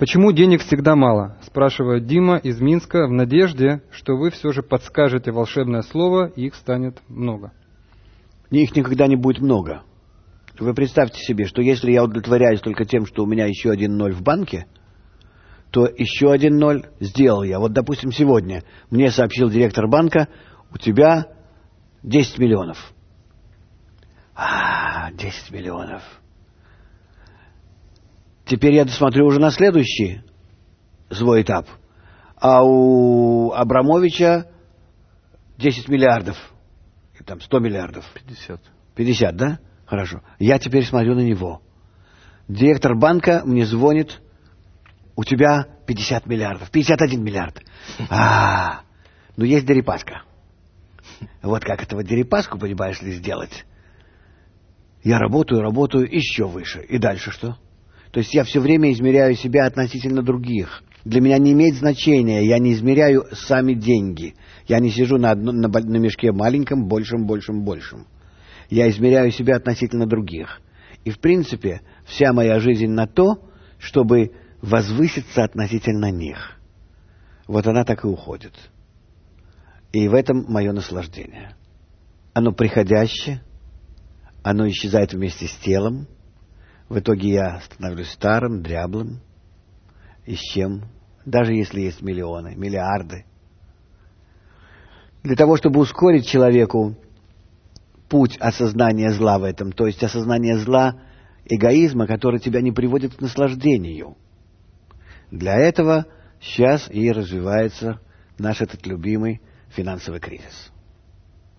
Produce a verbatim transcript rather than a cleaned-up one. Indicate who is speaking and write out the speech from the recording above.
Speaker 1: Почему денег всегда мало? Спрашивает Дима из Минска в надежде, что вы все же подскажете волшебное слово, и их станет много.
Speaker 2: Их никогда не будет много. Вы представьте себе, что если я удовлетворяюсь только тем, что у меня еще один ноль в банке, то еще один ноль сделал я. Вот, допустим, сегодня мне сообщил директор банка: у тебя десять миллионов. А, десять миллионов. Теперь я досмотрю уже на следующий свой этап. А у Абрамовича десять миллиардов. И там сто миллиардов.
Speaker 3: пятьдесят.
Speaker 2: пятьдесят, да? Хорошо. Я теперь смотрю на него. Директор банка мне звонит: у тебя пятьдесят миллиардов, пятьдесят один миллиард. А, ну есть Дерипаска. Вот как этого Дерипаску, понимаешь ли, сделать? Я работаю, работаю еще выше. И дальше что? То есть я все время измеряю себя относительно других. Для меня не имеет значения, я не измеряю сами деньги. Я не сижу на, одно, на, на мешке маленьком, большем, большем, большем. Я измеряю себя относительно других. И в принципе вся моя жизнь на то, чтобы возвыситься относительно них. Вот она так и уходит. И в этом мое наслаждение. Оно приходящее, оно исчезает вместе с телом. В итоге я становлюсь старым, дряблым. И с чем? Даже если есть миллионы, миллиарды. Для того, чтобы ускорить человеку путь осознания зла в этом, то есть осознание зла, эгоизма, который тебя не приводит к наслаждению. Для этого сейчас и развивается наш этот любимый финансовый кризис.